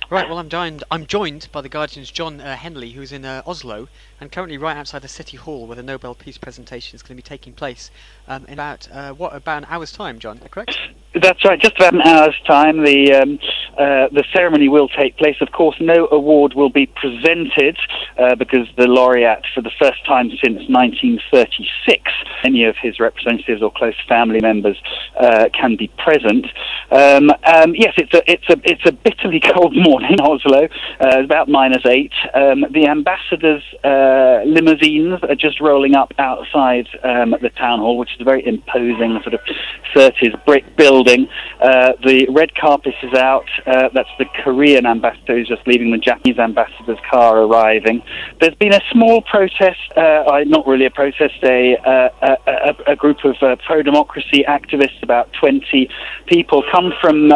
Right, well, I'm joined by the Guardian's John Henley, who's in Oslo, and currently right outside the City Hall, where the Nobel Peace presentation is going to be taking place in about an hour's time. John, correct? That's right. Just about an hour's time, the ceremony will take place. Of course, no award will be presented because the laureate, for the first time since 1936, any of his representatives or close family members can be present. Yes, it's a bitterly cold morning in Oslo. It's about -8. The ambassadors' limousines are just rolling up outside the town hall, which is a very imposing sort of 30s brick building. The red carpet is out. That's the Korean ambassador who's just leaving, the Japanese ambassador's car arriving. There's been a small protest, not really a protest, a group of pro-democracy activists, about 20 people, come from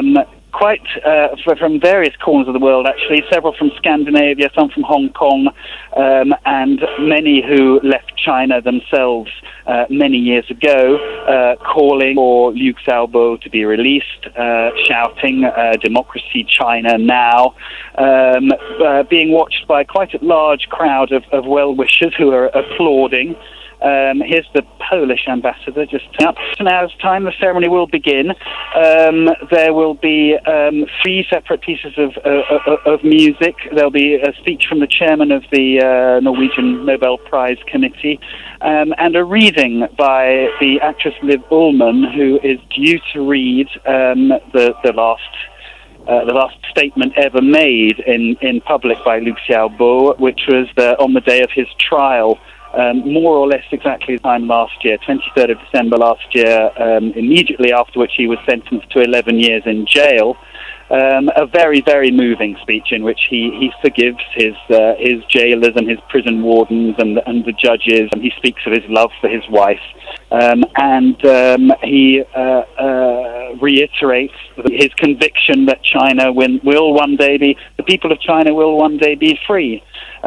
from various corners of the world, actually, several from Scandinavia, some from Hong Kong, and many who left China themselves many years ago, calling for Liu Xiaobo to be released, shouting, "Democracy China now," being watched by quite a large crowd of well-wishers who are applauding. Here's the Polish ambassador just up. In an hour's time, the ceremony will begin. There will be 3 separate pieces of music. There'll be a speech from the chairman of the Norwegian Nobel Prize Committee, and a reading by the actress Liv Ullmann, who is due to read the last statement ever made in public by Liu Xiaobo, which was on the day of his trial. More or less exactly the time last year, 23rd of December last year, immediately after which he was sentenced to 11 years in jail. A very, very moving speech in which he forgives his jailers and his prison wardens and the judges, and he speaks of his love for his wife, and he reiterates his conviction that China will one day be, the people of China will one day be free.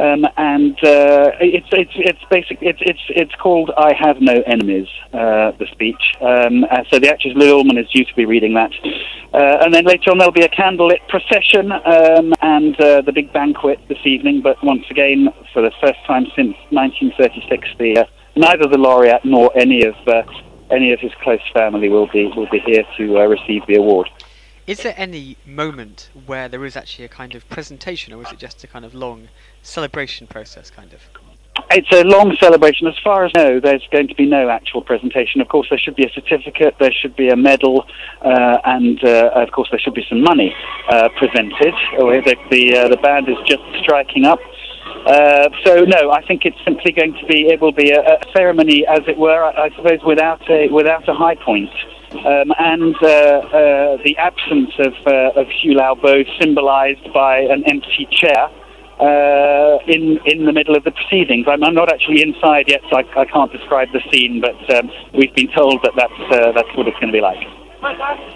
It's called "I Have No Enemies," the speech. So the actress Liv Ullmann is due to be reading that, and then later on there'll be a candlelit procession and the big banquet this evening. But once again, for the first time since 1936, neither the laureate nor any of his close family will be here to receive the award. Is there any moment where there is actually a kind of presentation, or is it just a kind of long celebration process, kind of? It's a long celebration. As far as I know, there's going to be no actual presentation. Of course, there should be a certificate, there should be a medal, and of course, there should be some money presented. The band is just striking up. So no, I think it's simply going to be. It will be a ceremony, as it were, I suppose, without a high point. And the absence of Liu Xiaobo symbolised by an empty chair in the middle of the proceedings. I'm not actually inside yet, so I can't describe the scene, but we've been told that that's what it's going to be like.